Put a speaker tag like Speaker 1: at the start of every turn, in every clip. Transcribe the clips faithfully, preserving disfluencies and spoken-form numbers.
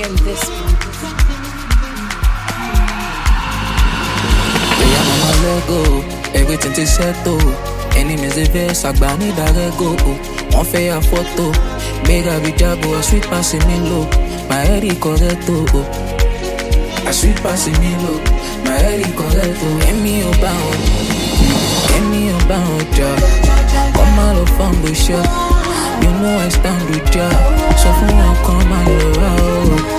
Speaker 1: in this one.
Speaker 2: Yeah, mama, let go. Everything is settled. Enemies the verse, I ban it, I go. One fair photo. Mega be jabo, a sweet passing me low. My head is correcto. A sweet passing me low. My head is correcto. Get me about. Get me about, ja. Come out of fun, the show. You know I stand with ya. So for one, come out.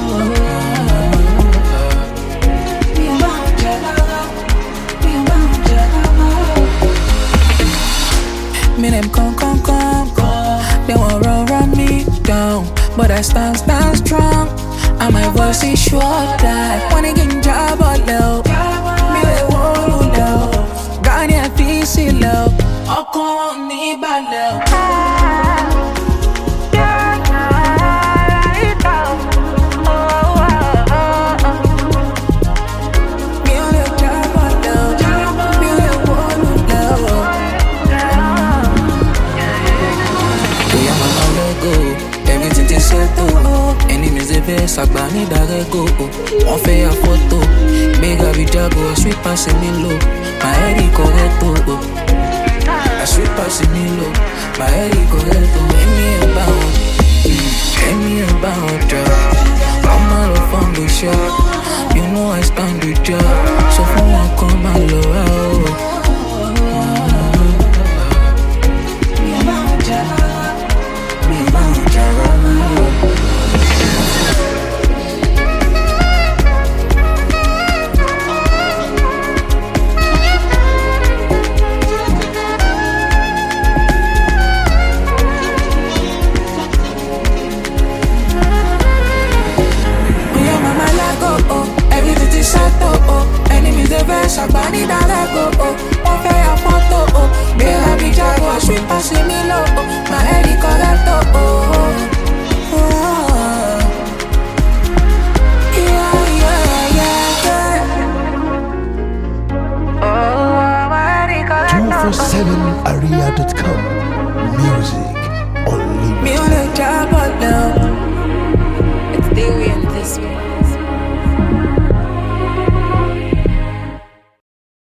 Speaker 2: Me them come, come, come, come. They won't run, run me down, but I stand, stand strong. And my voice is short that when I get in job or low, me they won't low. Gani a piece of love, I can't need bad love. Enemies the best, I ban it, I go. One fair photo, mega be jabo, a sweet passing me low. My head is correcto. A sweet passing me low. My head is correcto. Get me about, get me about, ja. I'm out of fun, the show. You know I stand with ya. So for one, come and low. I ban it, I go. One fair photo, oh. Mega be jabo, sweet passing me low. My head is correcto, oh. Yeah, yeah, yeah, yeah. Oh, my head is correcto.
Speaker 3: two four seven area dot com. Music only.
Speaker 2: Me on the job, now.
Speaker 1: It's theory in this one.